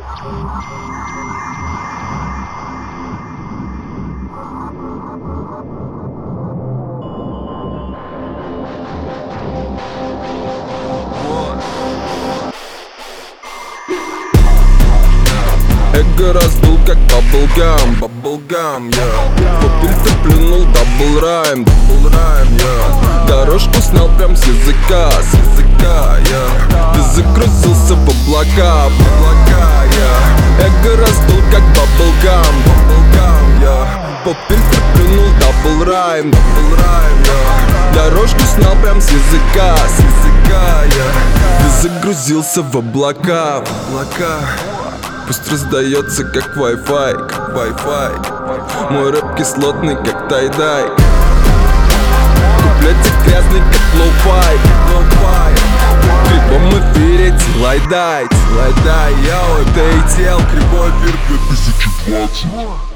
Эго раздул как баблгам, yeah. В фильтр плюнул дабл-райм, yeah. Дорожку снял прям с языка, yeah. Ты загрузился в облака, yeah. Эго раздул как баблгам, yeah. В фильтр плюнул дабл-райм, yeah. Дорожку снял прям с языка, yeah. Ты загрузился в облака. Пусть раздается как Wi-Fi, Мой рэп кислотный как тай-дай. Куплетик грязный как лоу-фай. В кривом эфире тилай-дай, йоу, это ETL, кривой эфир 2020.